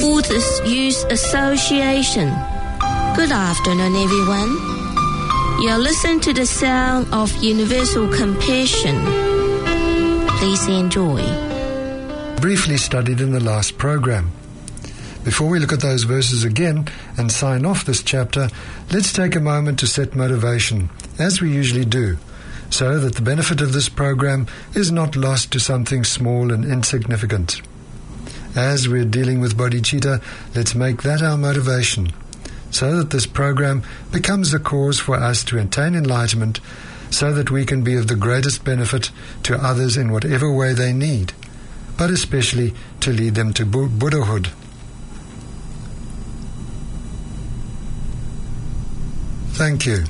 Authors Use Association. Good afternoon, everyone. You're listening to the sound of universal compassion. Please enjoy. Briefly studied in the last program. Before we look at those verses again and sign off this chapter, let's take a moment to set motivation, as we usually do, so that the benefit of this program is not lost to something small and insignificant. As we're dealing with bodhicitta, let's make that our motivation, so that this program becomes a cause for us to attain enlightenment, so that we can be of the greatest benefit to others in whatever way they need, but especially to lead them to Buddhahood. Thank you.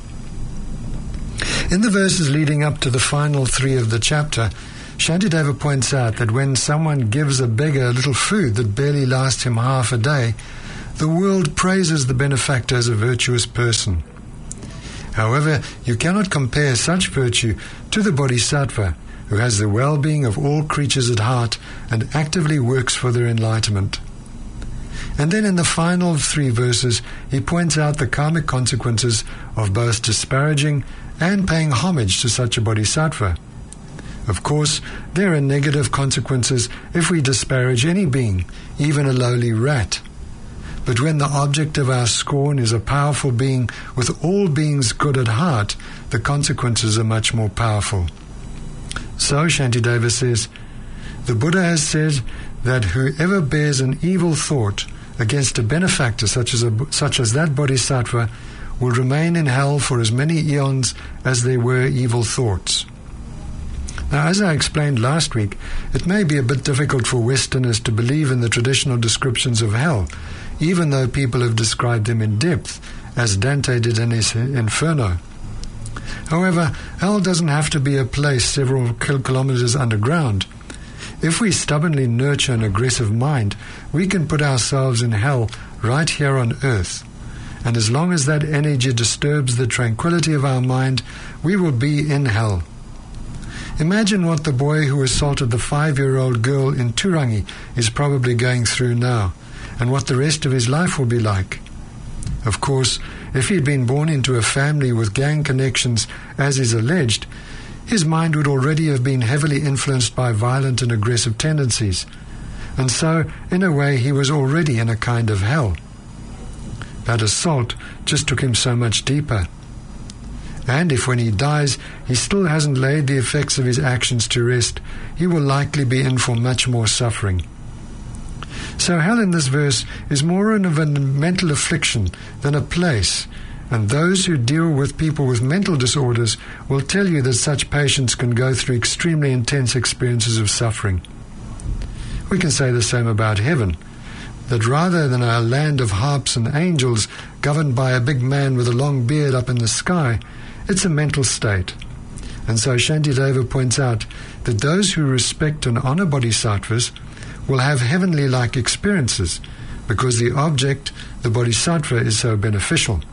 In the verses leading up to the final 3 of the chapter, Shantideva points out that when someone gives a beggar a little food that barely lasts him half a day, the world praises the benefactor as a virtuous person. However, you cannot compare such virtue to the bodhisattva, who has the well-being of all creatures at heart and actively works for their enlightenment. And then in the final 3 verses, he points out the karmic consequences of both disparaging and paying homage to such a bodhisattva. Of course, there are negative consequences if we disparage any being, even a lowly rat. But when the object of our scorn is a powerful being with all beings good at heart, the consequences are much more powerful. So, Shantideva says, the Buddha has said that whoever bears an evil thought against a benefactor such as that bodhisattva will remain in hell for as many eons as there were evil thoughts. Now, as I explained last week, it may be a bit difficult for Westerners to believe in the traditional descriptions of hell, even though people have described them in depth, as Dante did in his Inferno. However, hell doesn't have to be a place several kilometers underground. If we stubbornly nurture an aggressive mind, we can put ourselves in hell right here on earth. And as long as that energy disturbs the tranquility of our mind, we will be in hell. Imagine what the boy who assaulted the 5-year-old girl in Turangi is probably going through now, and what the rest of his life will be like. Of course, if he'd been born into a family with gang connections, as is alleged, his mind would already have been heavily influenced by violent and aggressive tendencies, and so, in a way, he was already in a kind of hell. That assault just took him so much deeper. And if when he dies, he still hasn't laid the effects of his actions to rest, he will likely be in for much more suffering. So hell in this verse is more of a mental affliction than a place, and those who deal with people with mental disorders will tell you that such patients can go through extremely intense experiences of suffering. We can say the same about heaven, that rather than a land of harps and angels governed by a big man with a long beard up in the sky, it's a mental state. And so Shantideva points out that those who respect and honor bodhisattvas will have heavenly-like experiences because the object, the bodhisattva, is so beneficial.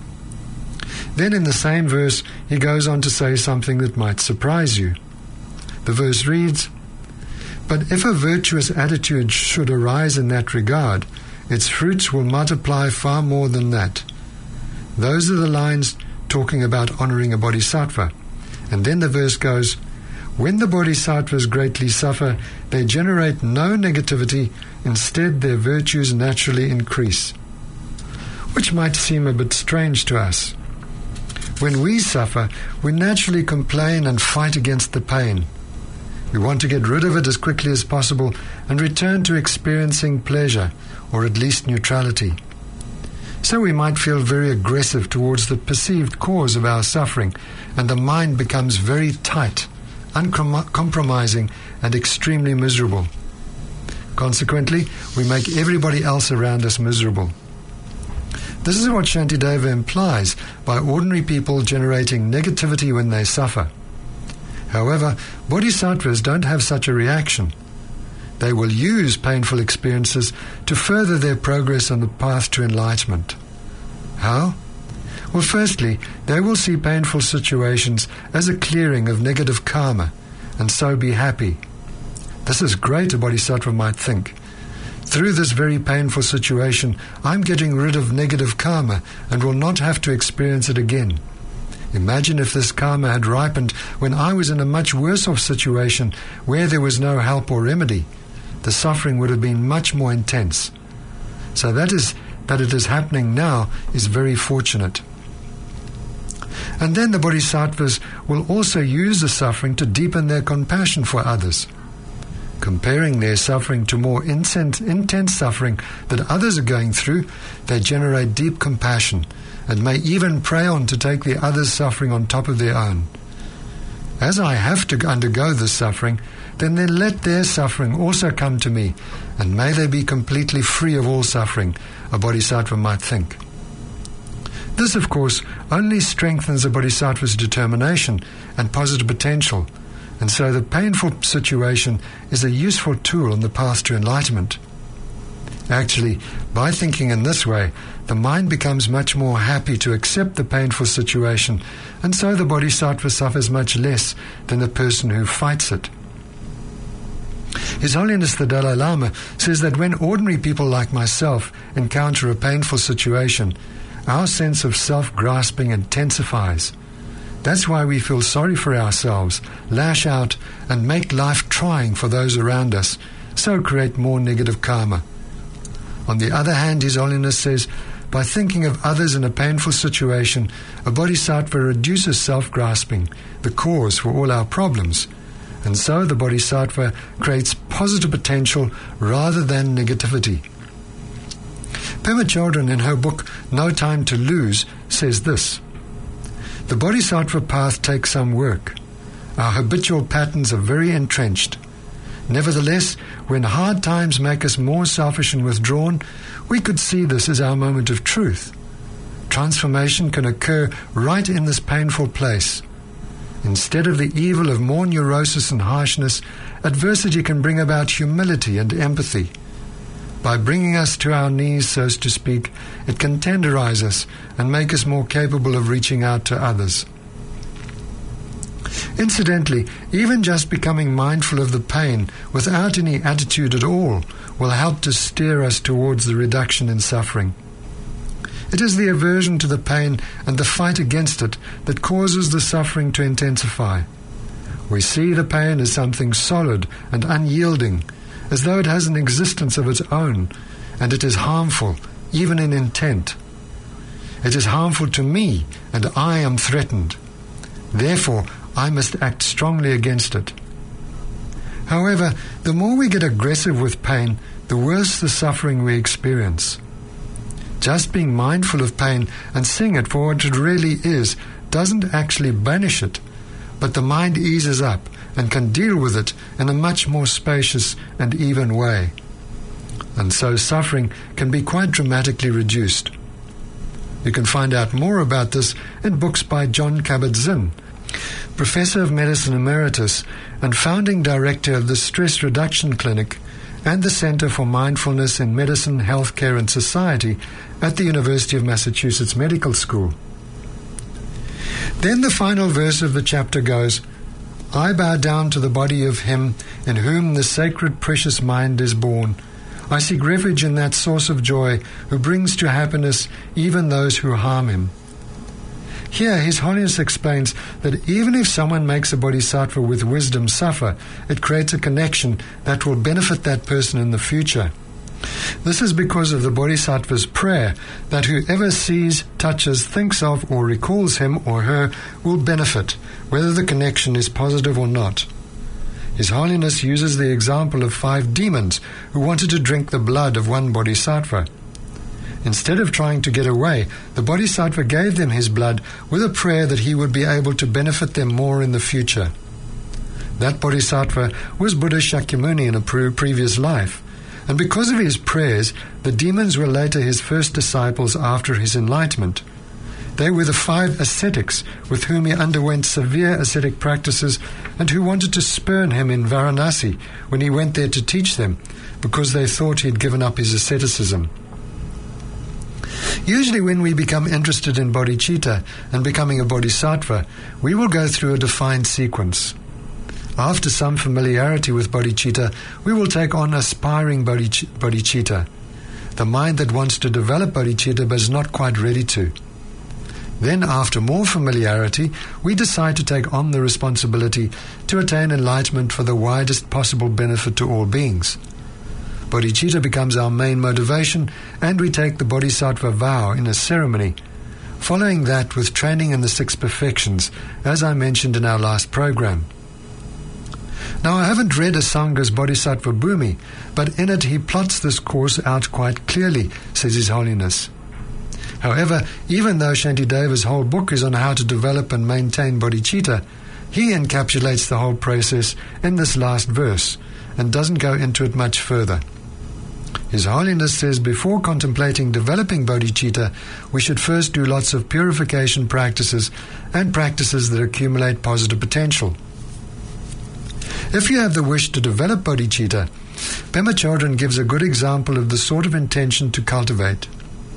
Then in the same verse, he goes on to say something that might surprise you. The verse reads, "But if a virtuous attitude should arise in that regard, its fruits will multiply far more than that." Those are the lines talking about honoring a bodhisattva. And then the verse goes, "When the bodhisattvas greatly suffer, they generate no negativity, instead their virtues naturally increase." Which might seem a bit strange to us. When we suffer, we naturally complain and fight against the pain. We want to get rid of it as quickly as possible and return to experiencing pleasure, or at least neutrality. So we might feel very aggressive towards the perceived cause of our suffering, and the mind becomes very tight, uncompromising, and extremely miserable. Consequently, we make everybody else around us miserable. This is what Shantideva implies by ordinary people generating negativity when they suffer. However, bodhisattvas don't have such a reaction. They will use painful experiences to further their progress on the path to enlightenment. How? Well, firstly, they will see painful situations as a clearing of negative karma, and so be happy. This is great, a bodhisattva might think. Through this very painful situation, I'm getting rid of negative karma and will not have to experience it again. Imagine if this karma had ripened when I was in a much worse off situation where there was no help or remedy. The suffering would have been much more intense. So that it is happening now is very fortunate. And then the bodhisattvas will also use the suffering to deepen their compassion for others. Comparing their suffering to more intense suffering that others are going through, they generate deep compassion and may even pray on to take the other's suffering on top of their own. As I have to undergo this suffering, then let their suffering also come to me, and may they be completely free of all suffering, a bodhisattva might think. This, of course, only strengthens a bodhisattva's determination and positive potential, and so the painful situation is a useful tool on the path to enlightenment. Actually, by thinking in this way, the mind becomes much more happy to accept the painful situation, and so the bodhisattva suffers much less than the person who fights it. His Holiness the Dalai Lama says that when ordinary people like myself encounter a painful situation, our sense of self-grasping intensifies. That's why we feel sorry for ourselves, lash out, and make life trying for those around us, so create more negative karma. On the other hand, His Holiness says, by thinking of others in a painful situation, a bodhisattva reduces self-grasping, the cause for all our problems, and so the bodhisattva creates positive potential rather than negativity. Pema Chodron, in her book No Time to Lose, says this: the bodhisattva path takes some work. Our habitual patterns are very entrenched. Nevertheless, when hard times make us more selfish and withdrawn, we could see this as our moment of truth. Transformation can occur right in this painful place. Instead of the evil of more neurosis and harshness, adversity can bring about humility and empathy. By bringing us to our knees, so to speak, it can tenderize us and make us more capable of reaching out to others. Incidentally, even just becoming mindful of the pain without any attitude at all will help to steer us towards the reduction in suffering. It is the aversion to the pain and the fight against it that causes the suffering to intensify. We see the pain as something solid and unyielding, as though it has an existence of its own, and it is harmful, even in intent. It is harmful to me, and I am threatened. Therefore, I must act strongly against it. However, the more we get aggressive with pain, the worse the suffering we experience. Just being mindful of pain and seeing it for what it really is doesn't actually banish it, but the mind eases up and can deal with it in a much more spacious and even way. And so suffering can be quite dramatically reduced. You can find out more about this in books by Jon Kabat-Zinn, Professor of Medicine Emeritus and founding director of the Stress Reduction Clinic and the Center for Mindfulness in Medicine, Healthcare and Society at the University of Massachusetts Medical School. Then the final verse of the chapter goes, I bow down to the body of him in whom the sacred precious mind is born. I seek refuge in that source of joy who brings to happiness even those who harm him. Here, His Holiness explains that even if someone makes a bodhisattva with wisdom suffer, it creates a connection that will benefit that person in the future. This is because of the bodhisattva's prayer that whoever sees, touches, thinks of, or recalls him or her will benefit, whether the connection is positive or not. His Holiness uses the example of 5 demons who wanted to drink the blood of one bodhisattva. Instead of trying to get away, the bodhisattva gave them his blood with a prayer that he would be able to benefit them more in the future. That bodhisattva was Buddha Shakyamuni in a previous life, and because of his prayers, the demons were later his first disciples after his enlightenment. They were the 5 ascetics with whom he underwent severe ascetic practices and who wanted to spurn him in Varanasi when he went there to teach them, because they thought he had given up his asceticism. Usually when we become interested in bodhicitta and becoming a bodhisattva, we will go through a defined sequence. After some familiarity with bodhicitta, we will take on aspiring bodhicitta, the mind that wants to develop bodhicitta but is not quite ready to. Then, after more familiarity, we decide to take on the responsibility to attain enlightenment for the widest possible benefit to all beings. Bodhicitta becomes our main motivation, and we take the bodhisattva vow in a ceremony, following that with training in the 6 perfections, as I mentioned in our last program. Now, I haven't read Asanga's Bodhisattva Bhumi, but in it he plots this course out quite clearly, says His Holiness. However, even though Shantideva's whole book is on how to develop and maintain bodhicitta, he encapsulates the whole process in this last verse and doesn't go into it much further. His Holiness says before contemplating developing bodhicitta, we should first do lots of purification practices and practices that accumulate positive potential. If you have the wish to develop bodhicitta, Pema Chodron gives a good example of the sort of intention to cultivate.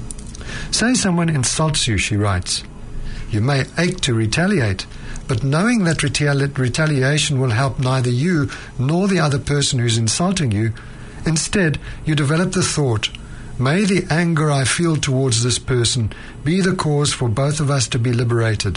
Say someone insults you, she writes. You may ache to retaliate, but knowing that retaliation will help neither you nor the other person who's insulting you, instead you develop the thought, may the anger I feel towards this person be the cause for both of us to be liberated.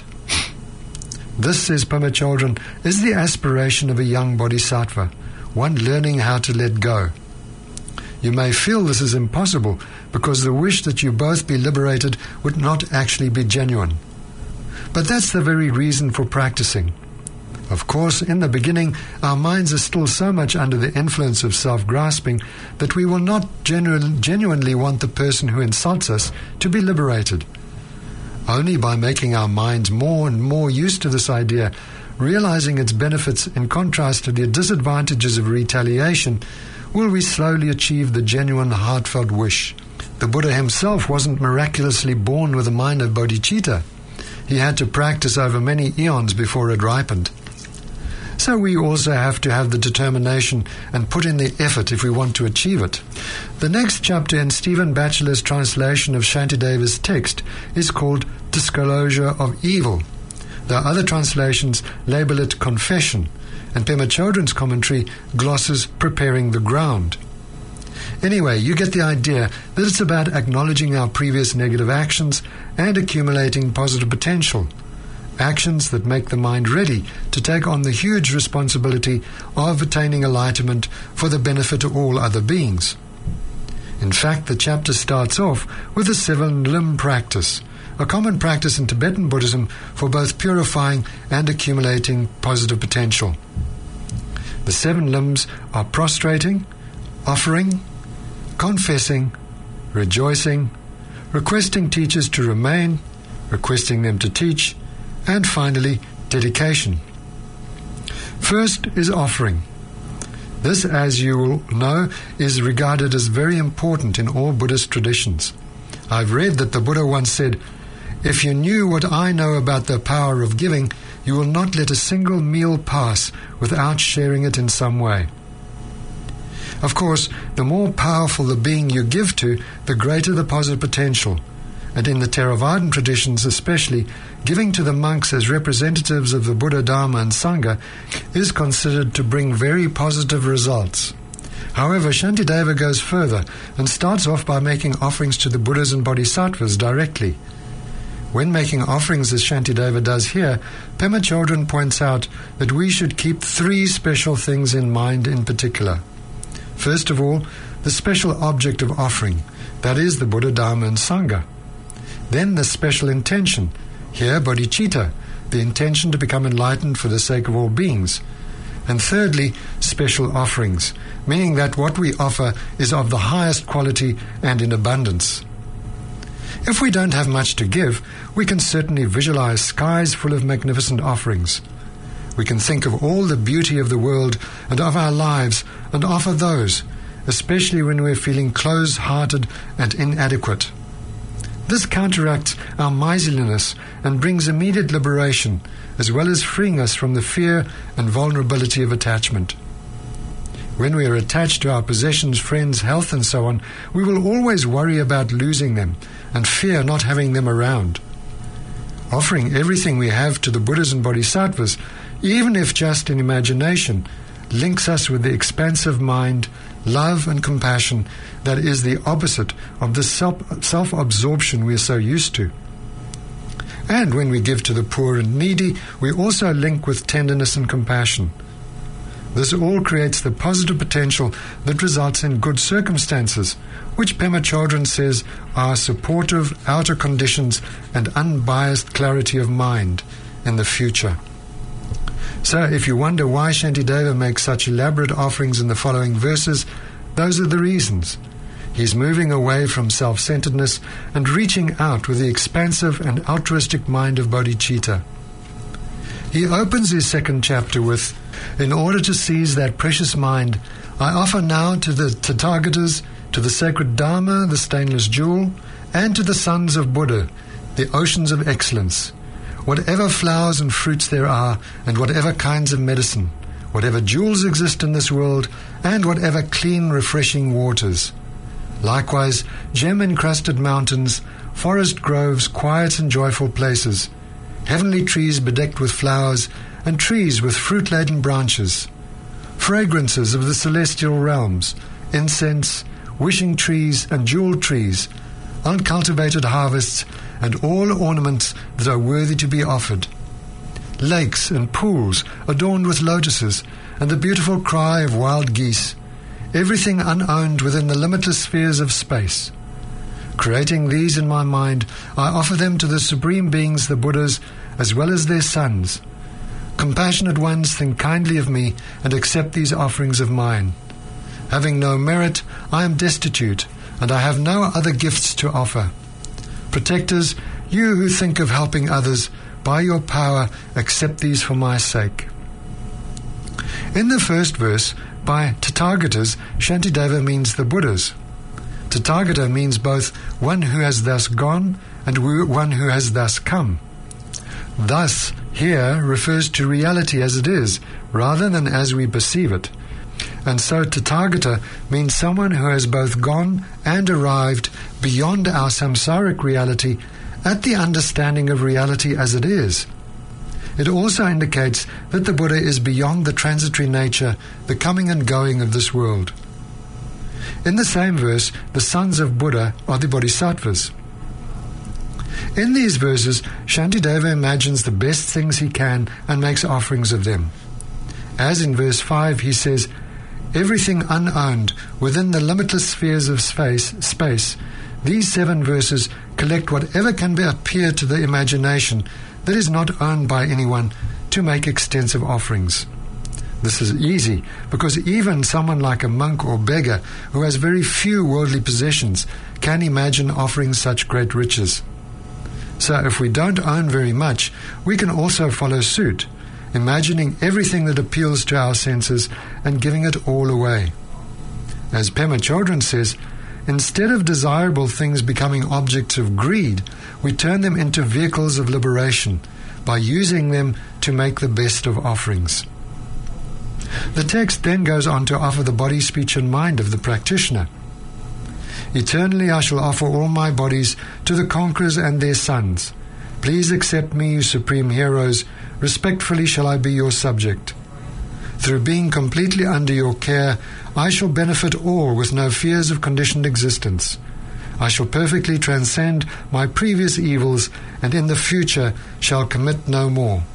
This, says Pema Chodron, is the aspiration of a young bodhisattva, one learning how to let go. You may feel this is impossible because the wish that you both be liberated would not actually be genuine. But that's the very reason for practicing. Of course, in the beginning, our minds are still so much under the influence of self-grasping that we will not genuinely want the person who insults us to be liberated. Only by making our minds more and more used to this idea, realizing its benefits in contrast to the disadvantages of retaliation, will we slowly achieve the genuine heartfelt wish. The Buddha himself wasn't miraculously born with a mind of bodhicitta. He had to practice over many eons before it ripened. So we also have to have the determination and put in the effort if we want to achieve it. The next chapter in Stephen Batchelor's translation of Shantideva's text is called Disclosure of Evil. There are other translations label it Confession, and Pema Chodron's commentary glosses Preparing the Ground. Anyway, you get the idea that it's about acknowledging our previous negative actions and accumulating positive potential. Actions that make the mind ready to take on the huge responsibility of attaining enlightenment for the benefit of all other beings. In fact, the chapter starts off with the 7-limb practice, a common practice in Tibetan Buddhism for both purifying and accumulating positive potential. The 7 limbs are prostrating, offering, confessing, rejoicing, requesting teachers to remain, requesting them to teach, and finally, dedication. First is offering. This, as you will know, is regarded as very important in all Buddhist traditions. I've read that the Buddha once said, "If you knew what I know about the power of giving, you will not let a single meal pass without sharing it in some way." Of course, the more powerful the being you give to, the greater the positive potential. And in the Theravadan traditions especially, giving to the monks as representatives of the Buddha, Dharma and Sangha is considered to bring very positive results. However, Shantideva goes further and starts off by making offerings to the Buddhas and Bodhisattvas directly. When making offerings, as Shantideva does here, Pema Chodron points out that we should keep 3 special things in mind in particular. First of all, the special object of offering, that is the Buddha, Dharma and Sangha. Then the special intention, here bodhicitta, the intention to become enlightened for the sake of all beings. And thirdly, special offerings, meaning that what we offer is of the highest quality and in abundance. If we don't have much to give, we can certainly visualize skies full of magnificent offerings. We can think of all the beauty of the world and of our lives and offer those, especially when we're feeling close-hearted and inadequate. This counteracts our miserliness and brings immediate liberation, as well as freeing us from the fear and vulnerability of attachment. When we are attached to our possessions, friends, health and so on, we will always worry about losing them and fear not having them around. Offering everything we have to the Buddhas and Bodhisattvas even if just in imagination, links us with the expansive mind, love and compassion that is the opposite of the self-absorption we are so used to. And when we give to the poor and needy, we also link with tenderness and compassion. This all creates the positive potential that results in good circumstances, which Pema Chodron says are supportive outer conditions and unbiased clarity of mind in the future. So if you wonder why Shantideva makes such elaborate offerings in the following verses, those are the reasons. He's moving away from self-centeredness and reaching out with the expansive and altruistic mind of bodhicitta. He opens his second chapter with, "In order to seize that precious mind, I offer now to the Tathagatas, to the sacred Dharma, the stainless jewel, and to the sons of Buddha, the oceans of excellence, whatever flowers and fruits there are, and whatever kinds of medicine, whatever jewels exist in this world, and whatever clean, refreshing waters. Likewise, gem-encrusted mountains, forest groves, quiet and joyful places, heavenly trees bedecked with flowers, and trees with fruit-laden branches, fragrances of the celestial realms, incense, wishing trees and jeweled trees, uncultivated harvests, and all ornaments that are worthy to be offered, lakes and pools adorned with lotuses, and the beautiful cry of wild geese, everything unowned within the limitless spheres of space. Creating these in my mind, I offer them to the Supreme Beings, the Buddhas, as well as their sons. Compassionate ones, think kindly of me and accept these offerings of mine. Having no merit, I am destitute, and I have no other gifts to offer. Protectors, you who think of helping others, by your power, accept these for my sake." In the first verse, by Tathagatas, Shantideva means the Buddhas. Tathagata means both one who has thus gone and one who has thus come. Thus here refers to reality as it is, rather than as we perceive it. And so Tathagata means someone who has both gone and arrived beyond our samsaric reality at the understanding of reality as it is. It also indicates that the Buddha is beyond the transitory nature, the coming and going of this world. In the same verse, the sons of Buddha are the bodhisattvas. In these verses, Shantideva imagines the best things he can and makes offerings of them. As in verse 5 he says, "Everything unowned within the limitless spheres of space, these 7 verses collect whatever can appear to the imagination that is not owned by anyone to make extensive offerings." This is easy because even someone like a monk or beggar who has very few worldly possessions can imagine offering such great riches. So if we don't own very much, we can also follow suit, imagining everything that appeals to our senses and giving it all away. As Pema Chodron says, instead of desirable things becoming objects of greed, we turn them into vehicles of liberation by using them to make the best of offerings. The text then goes on to offer the body, speech and mind of the practitioner. "Eternally I shall offer all my bodies to the conquerors and their sons. Please accept me, you supreme heroes. Respectfully shall I be your subject. Through being completely under your care, I shall benefit all with no fears of conditioned existence. I shall perfectly transcend my previous evils and in the future shall commit no more."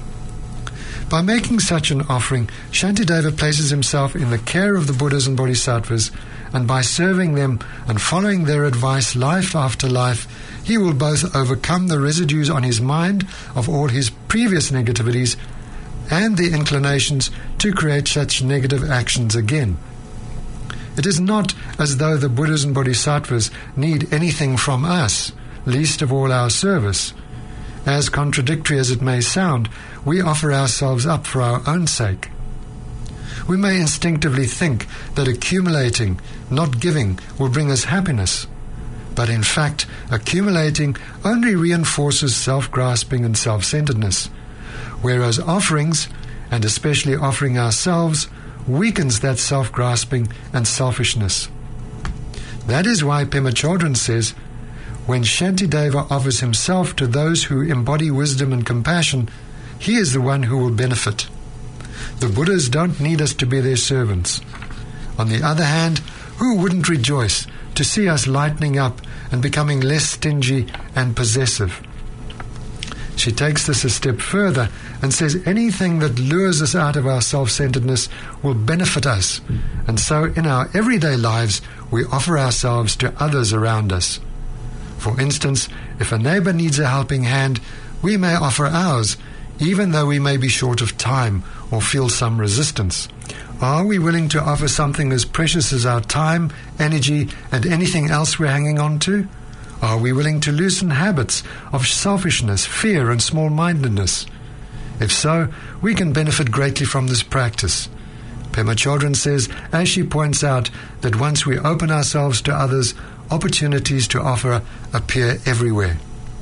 By making such an offering, Shantideva places himself in the care of the Buddhas and Bodhisattvas, and by serving them and following their advice life after life, he will both overcome the residues on his mind of all his previous negativities and the inclinations to create such negative actions again. It is not as though the Buddhas and Bodhisattvas need anything from us, least of all our service. As contradictory as it may sound, we offer ourselves up for our own sake. We may instinctively think that accumulating, not giving, will bring us happiness. But in fact, accumulating only reinforces self-grasping and self-centeredness, whereas offerings, and especially offering ourselves, weakens that self-grasping and selfishness. That is why Pema Chodron says, when Shantideva offers himself to those who embody wisdom and compassion, he is the one who will benefit. The Buddhas don't need us to be their servants. On the other hand, who wouldn't rejoice to see us lightening up and becoming less stingy and possessive? She takes this a step further and says anything that lures us out of our self-centeredness will benefit us, and so in our everyday lives we offer ourselves to others around us. For instance, if a neighbor needs a helping hand, we may offer ours, even though we may be short of time or feel some resistance. Are we willing to offer something as precious as our time, energy, and anything else we're hanging on to? Are we willing to loosen habits of selfishness, fear, and small-mindedness? If so, we can benefit greatly from this practice. Pema Chodron says, as she points out, that once we open ourselves to others, opportunities to offer appear everywhere.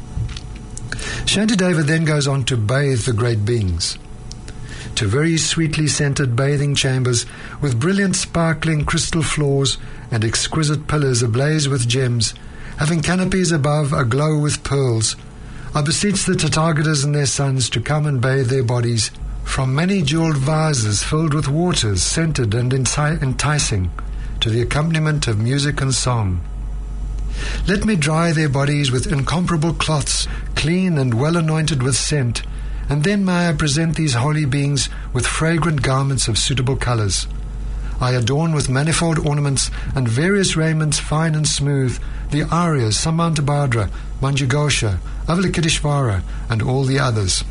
Shantideva then goes on to bathe the great beings. To very sweetly scented bathing chambers with brilliant sparkling crystal floors and exquisite pillars ablaze with gems, having canopies above aglow with pearls, I beseech the Tathagatas and their sons to come and bathe their bodies from many jeweled vases filled with waters scented and enticing, to the accompaniment of music and song. Let me dry their bodies with incomparable cloths, clean and well anointed with scent, and then may I present these holy beings with fragrant garments of suitable colours. I adorn with manifold ornaments and various raiments fine and smooth the Aryas, Samantabhadra, Manjughosha, Avalokiteshvara, and all the others.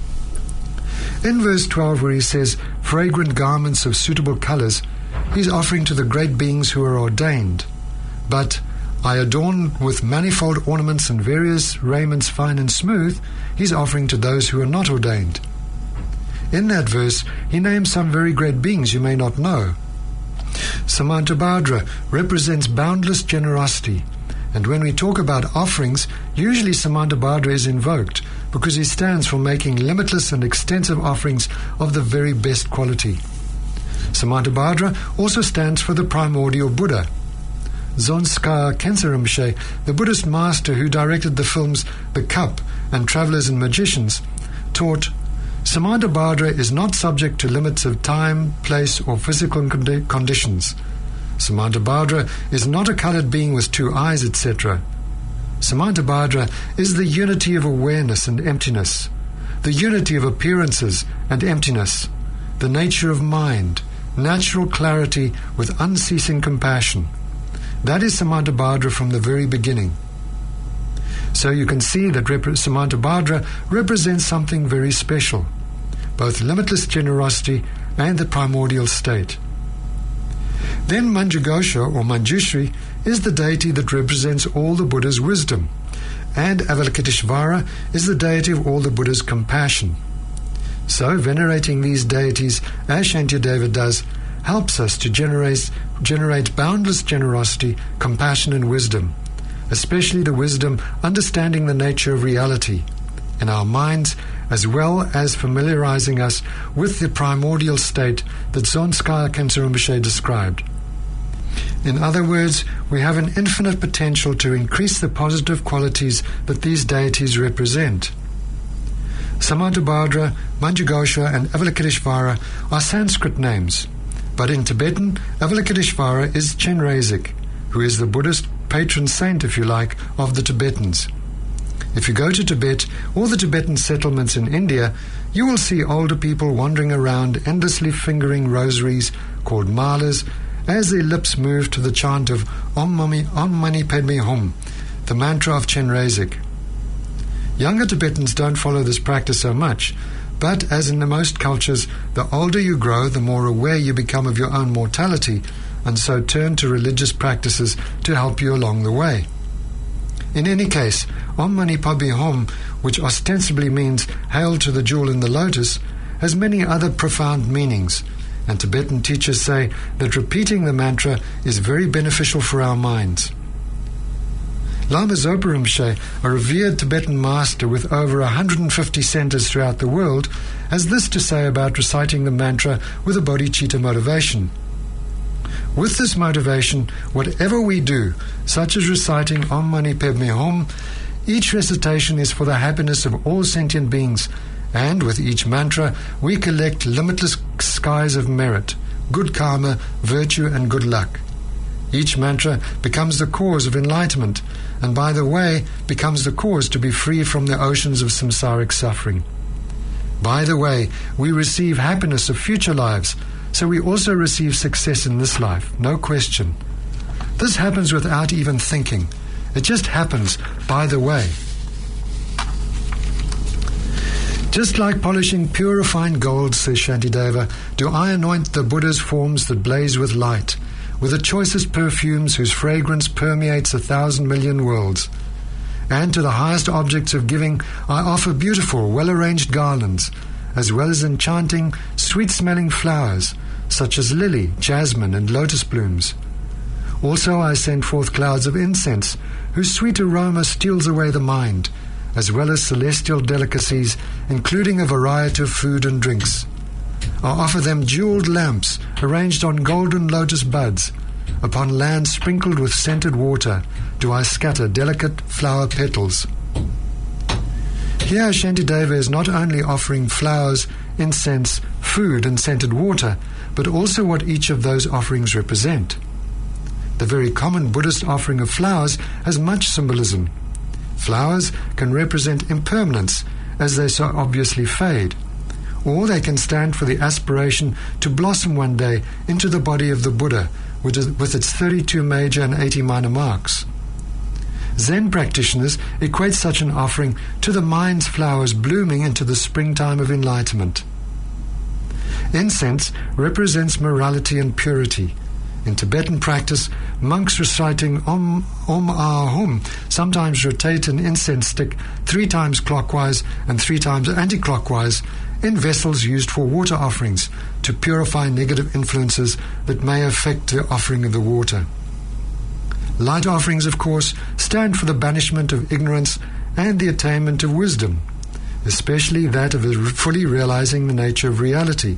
In verse 12, where he says, fragrant garments of suitable colours, he's offering to the great beings who are ordained. But I adorn with manifold ornaments and various raiments fine and smooth, he's offering to those who are not ordained. In that verse, he names some very great beings you may not know. Samantabhadra represents boundless generosity, and when we talk about offerings, usually Samantabhadra is invoked because he stands for making limitless and extensive offerings of the very best quality. Samantabhadra also stands for the primordial Buddha. Dzongkar Khyentse Rinpoche, the Buddhist master who directed the films The Cup and Travellers and Magicians, taught, Samantabhadra is not subject to limits of time, place, or physical conditions. Samantabhadra is not a coloured being with two eyes, etc. Samantabhadra is the unity of awareness and emptiness, the unity of appearances and emptiness, the nature of mind, natural clarity with unceasing compassion. That is Samantabhadra from the very beginning. So you can see that Samantabhadra represents something very special, both limitless generosity and the primordial state. Then Manjughosha or Manjushri is the deity that represents all the Buddha's wisdom, and Avalokiteshvara is the deity of all the Buddha's compassion. So venerating these deities, as Shantideva does, helps us to generate boundless generosity, compassion and wisdom, especially the wisdom understanding the nature of reality in our minds, as well as familiarizing us with the primordial state that Dzongkar Khyentse Rinpoche described. In other words, we have an infinite potential to increase the positive qualities that these deities represent. Samantabhadra, Manjughosha and Avalokiteshvara are Sanskrit names, but in Tibetan, Avalokiteshvara is Chenrezig, who is the Buddhist patron saint, if you like, of the Tibetans. If you go to Tibet or the Tibetan settlements in India, you will see older people wandering around endlessly fingering rosaries called malas as their lips move to the chant of Om Mani Padme Hum, the mantra of Chenrezig. Younger Tibetans don't follow this practice so much, but as in the most cultures, the older you grow, the more aware you become of your own mortality, and so turn to religious practices to help you along the way. In any case, Om Mani Padme Hum, which ostensibly means Hail to the Jewel in the Lotus, has many other profound meanings, and Tibetan teachers say that repeating the mantra is very beneficial for our minds. Lama Zopa Rinpoche, a revered Tibetan master with over 150 centres throughout the world, has this to say about reciting the mantra with a bodhicitta motivation. With this motivation, whatever we do, such as reciting Om Mani Padme Hum, each recitation is for the happiness of all sentient beings And with each mantra, we collect limitless skies of merit, good karma, virtue, and good luck. Each mantra becomes the cause of enlightenment, and by the way, becomes the cause to be free from the oceans of samsaric suffering. By the way, we receive happiness of future lives, so we also receive success in this life, no question. This happens without even thinking. It just happens by the way. Just like polishing pure refined gold, says Shantideva, do I anoint the Buddha's forms that blaze with light, with the choicest perfumes whose fragrance permeates 1,000 million worlds. And to the highest objects of giving I offer beautiful, well-arranged garlands, as well as enchanting, sweet-smelling flowers, such as lily, jasmine, and lotus blooms. Also I send forth clouds of incense, whose sweet aroma steals away the mind, as well as celestial delicacies, including a variety of food and drinks. I offer them jeweled lamps arranged on golden lotus buds. Upon land sprinkled with scented water do I scatter delicate flower petals. Here Shantideva is not only offering flowers, incense, food, and scented water, but also what each of those offerings represent. The very common Buddhist offering of flowers has much symbolism. Flowers can represent impermanence, as they so obviously fade, or they can stand for the aspiration to blossom one day into the body of the Buddha, with its 32 major and 80 minor marks. Zen practitioners equate such an offering to the mind's flowers blooming into the springtime of enlightenment. Incense represents morality and purity. In Tibetan practice, monks reciting Om Ah Hum sometimes rotate an incense stick 3 times clockwise and 3 times anti-clockwise in vessels used for water offerings to purify negative influences that may affect the offering of the water. Light offerings, of course, stand for the banishment of ignorance and the attainment of wisdom, especially that of fully realizing the nature of reality.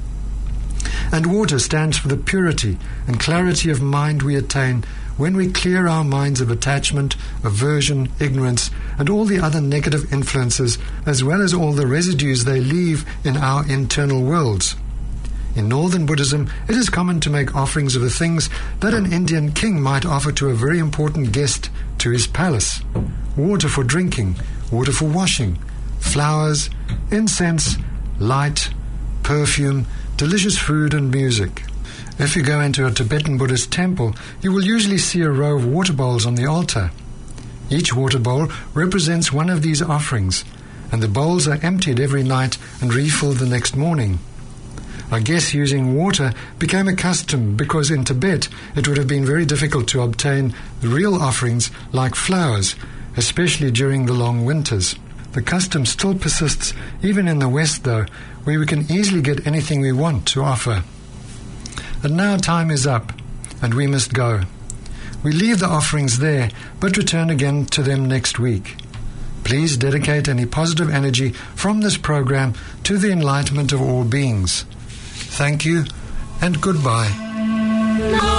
And water stands for the purity and clarity of mind we attain when we clear our minds of attachment, aversion, ignorance, and all the other negative influences, as well as all the residues they leave in our internal worlds. In Northern Buddhism, it is common to make offerings of the things that an Indian king might offer to a very important guest to his palace: water for drinking, water for washing, flowers, incense, light, perfume, delicious food, and music. If you go into a Tibetan Buddhist temple, you will usually see a row of water bowls on the altar. Each water bowl represents one of these offerings, and the bowls are emptied every night and refilled the next morning. I guess using water became a custom because in Tibet it would have been very difficult to obtain real offerings like flowers, especially during the long winters. The custom still persists even in the West, though, where we can easily get anything we want to offer. And now time is up, and we must go. We leave the offerings there, but return again to them next week. Please dedicate any positive energy from this program to the enlightenment of all beings. Thank you, and goodbye.